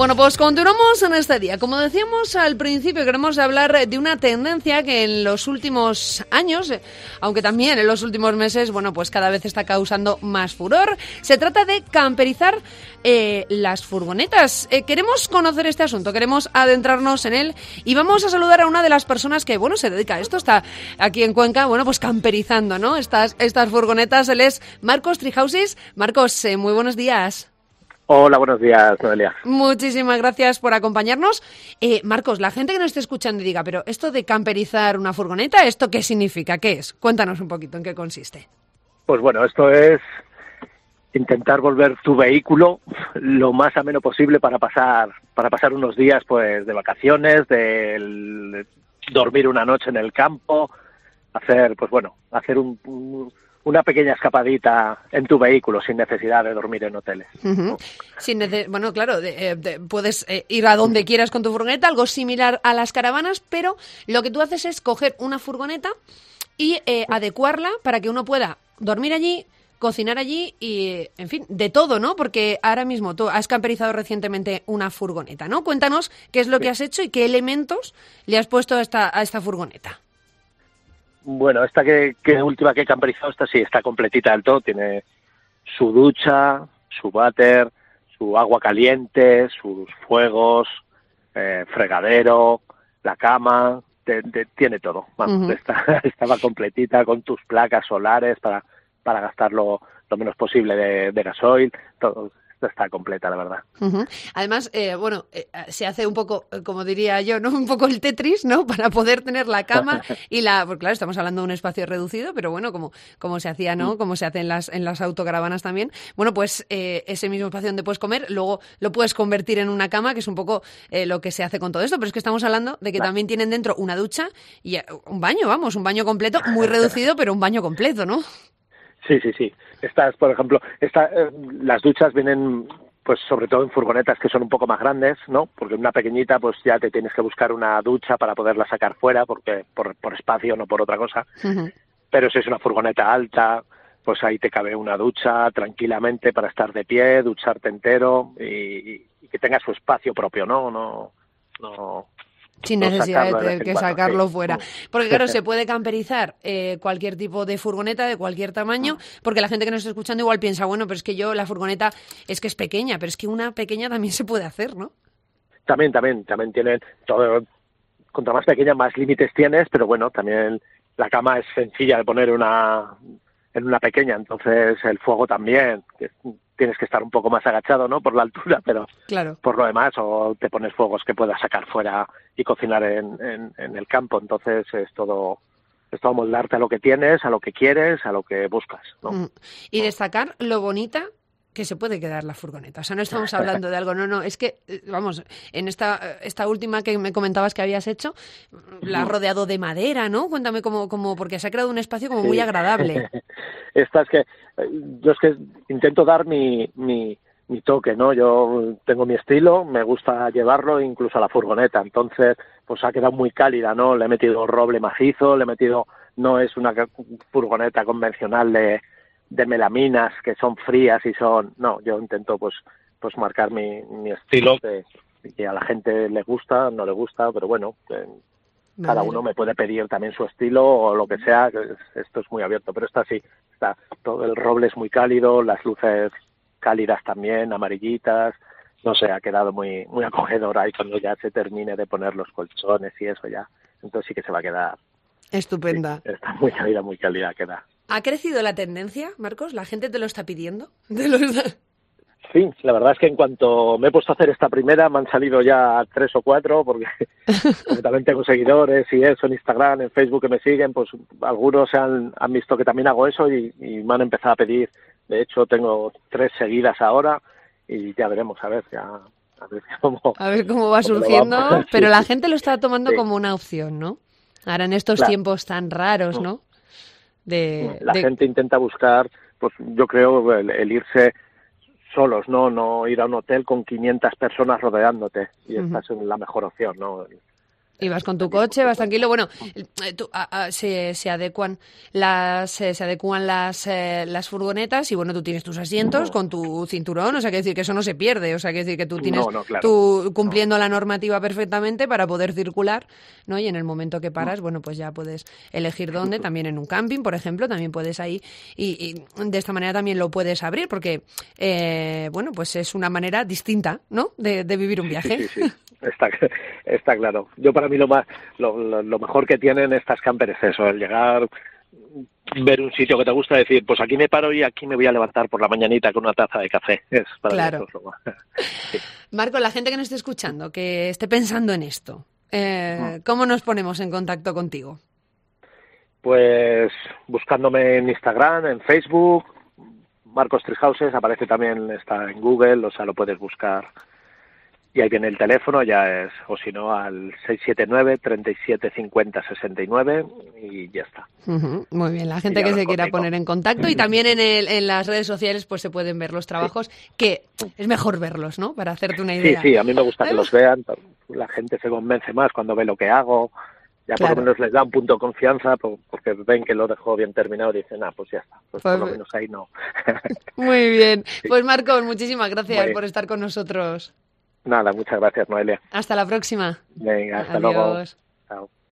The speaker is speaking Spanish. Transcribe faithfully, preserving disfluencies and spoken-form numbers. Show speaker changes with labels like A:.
A: Bueno, pues continuamos en este día. Como decíamos al principio, queremos hablar de una tendencia que en los últimos años, aunque también en los últimos meses, bueno, pues cada vez está causando más furor. Se trata de camperizar eh, las furgonetas. Eh, queremos conocer este asunto, queremos adentrarnos en él y vamos a saludar a una de las personas que, bueno, se dedica a esto. Está aquí en Cuenca, bueno, pues camperizando, ¿no? Estas, estas furgonetas. Él es Marcos Trihausis. Marcos, eh, muy buenos días.
B: Hola, buenos días, Noelia.
A: Muchísimas gracias por acompañarnos. Eh, Marcos, la gente que nos esté escuchando y diga, pero esto de camperizar una furgoneta, ¿esto qué significa? ¿Qué es? Cuéntanos un poquito en qué consiste.
B: Pues bueno, esto es intentar volver tu vehículo lo más ameno posible para pasar para pasar unos días pues de vacaciones, de el, dormir una noche en el campo, hacer pues bueno, hacer un, un una pequeña escapadita en tu vehículo sin necesidad de dormir en hoteles.
A: Uh-huh. Sin nece- bueno, claro, de, de, puedes eh, ir a donde quieras con tu furgoneta, algo similar a las caravanas, pero lo que tú haces es coger una furgoneta y eh, adecuarla para que uno pueda dormir allí, cocinar allí y, en fin, de todo, ¿no? Porque ahora mismo tú has camperizado recientemente una furgoneta, ¿no? Cuéntanos qué es lo que has hecho y qué elementos le has puesto a esta, a esta furgoneta.
B: Bueno, esta que, que última que he camperizado, esta sí está completita del todo. Tiene su ducha, su váter, su agua caliente, sus fuegos, eh, fregadero, la cama, te, te, tiene todo. Vamos, uh-huh. está, estaba completita con tus placas solares para, para gastar lo, lo menos posible de, de gasoil, todo. Está completa, la verdad.
A: Uh-huh. Además, eh, bueno, eh, se hace un poco, como diría yo, ¿no? Un poco el Tetris, ¿no? Para poder tener la cama y la... Pues claro, estamos hablando de un espacio reducido, pero bueno, como, como se hacía, ¿no? Como se hace en las, en las autocaravanas también. Bueno, pues eh, ese mismo espacio donde puedes comer, luego lo puedes convertir en una cama, que es un poco eh, lo que se hace con todo esto, pero es que estamos hablando de que claro. También tienen dentro una ducha y un baño, vamos, un baño completo, muy reducido, pero un baño completo, ¿no?
B: Sí, sí, sí. Estas, por ejemplo, esta, eh, las duchas vienen, pues sobre todo en furgonetas que son un poco más grandes, ¿no? Porque en una pequeñita, pues ya te tienes que buscar una ducha para poderla sacar fuera, porque por, por espacio, no por otra cosa. Uh-huh. Pero si es una furgoneta alta, pues ahí te cabe una ducha tranquilamente para estar de pie, ducharte entero y, y que tenga su espacio propio, ¿no? No, no.
A: Sin necesidad de tener que sacarlo fuera. Porque claro, se puede camperizar eh, cualquier tipo de furgoneta, de cualquier tamaño, porque la gente que nos está escuchando igual piensa, bueno, pero es que yo la furgoneta es que es pequeña, pero es que una pequeña también se puede hacer, ¿no?
B: También, también, también tienen todo, contra más pequeña más límites tienes, pero bueno, también la cama es sencilla de poner una en una pequeña, entonces el fuego también, que tienes que estar un poco más agachado, ¿no? Por la altura, pero
A: claro.
B: Por lo demás, o te pones fuegos que puedas sacar fuera y cocinar en, en, en el campo, entonces es todo, es todo moldarte a lo que tienes, a lo que quieres, a lo que buscas, ¿no?
A: Mm. Y destacar lo bonita que se puede quedar la furgoneta. O sea, no estamos hablando de algo, no, no, es que, vamos, en esta esta última que me comentabas que habías hecho, la has rodeado de madera, ¿no? Cuéntame cómo, cómo porque se ha creado un espacio como sí. Muy agradable.
B: Esta es que, yo es que intento dar mi, mi, mi toque, ¿no? Yo tengo mi estilo, me gusta llevarlo incluso a la furgoneta, entonces, pues ha quedado muy cálida, ¿no? Le he metido roble macizo, le he metido, no es una furgoneta convencional de de melaminas que son frías y son, no, yo intento pues pues marcar mi, mi estilo que, que a la gente le gusta, no le gusta, pero bueno, eh, cada uno me puede pedir también su estilo o lo que sea, que esto es muy abierto, pero esta sí, está, todo el roble es muy cálido, las luces cálidas también, amarillitas, no sé, ha quedado muy muy acogedora y cuando ya se termine de poner los colchones y eso ya, entonces sí que se va a quedar
A: estupenda.
B: Sí, está muy cálida, muy cálida queda.
A: ¿Ha crecido la tendencia, Marcos? ¿La gente te lo está pidiendo? ¿Te lo está...
B: Sí, la verdad es que en cuanto me he puesto a hacer esta primera me han salido ya tres o cuatro porque como también tengo seguidores y eso en Instagram, en Facebook que me siguen, pues algunos han, han visto que también hago eso y, y me han empezado a pedir. De hecho tengo tres seguidas ahora y ya veremos, a ver, ya... A ver cómo,
A: a ver cómo va cómo surgiendo, va. Pero sí, la gente lo está tomando sí. Como una opción, ¿no? Ahora en estos claro. Tiempos tan raros, ¿no? De,
B: la
A: de...
B: gente intenta buscar, pues yo creo, el, el irse solos, ¿no? No ir a un hotel con quinientas personas rodeándote. Y uh-huh. Esta es la mejor opción, ¿no?
A: Y vas con tu coche, vas tranquilo. Bueno, tú, a, a, se, se adecuan las se, se adecuan las eh, las furgonetas y bueno, tú tienes tus asientos con tu cinturón, o sea, que decir que eso no se pierde, o sea, que decir que tú tienes
B: no, no, claro.
A: tú cumpliendo no. la normativa perfectamente para poder circular, ¿no? Y en el momento que paras, bueno, pues ya puedes elegir dónde, también en un camping, por ejemplo, también puedes ahí y, y de esta manera también lo puedes abrir porque eh, bueno, pues es una manera distinta, ¿no? De, de vivir un viaje.
B: Sí, sí, sí. Está, está claro. Yo para mí lo más lo, lo, lo mejor que tienen estas camper es eso, el llegar, ver un sitio que te gusta, decir, pues aquí me paro y aquí me voy a levantar por la mañanita con una taza de café. Es para
A: claro.
B: mí eso es lo más. Sí.
A: Marco, la gente que nos esté escuchando, que esté pensando en esto, eh, ¿cómo nos ponemos en contacto contigo?
B: Pues buscándome en Instagram, en Facebook, Marcos Trishouses, aparece también, está en Google, o sea, lo puedes buscar. Y ahí viene el teléfono, ya es, o si no, al seis siete nueve, treinta y siete cincuenta sesenta y nueve y ya está.
A: Uh-huh. Muy bien, la gente que se quiera poner en contacto y también en, el, en las redes sociales pues se pueden ver los trabajos, sí. que es mejor verlos, ¿no? Para hacerte una idea.
B: Sí, sí, a mí me gusta que los vean, la gente se convence más cuando ve lo que hago, ya claro. por lo menos les da un punto de confianza porque ven que lo dejo bien terminado y dicen, ah, pues ya está, pues, pues por lo menos ahí no.
A: Muy bien, pues Marcos, muchísimas gracias por estar con nosotros.
B: Nada, muchas gracias, Noelia.
A: Hasta la próxima.
B: Venga, hasta
A: Adiós.
B: luego. Chao.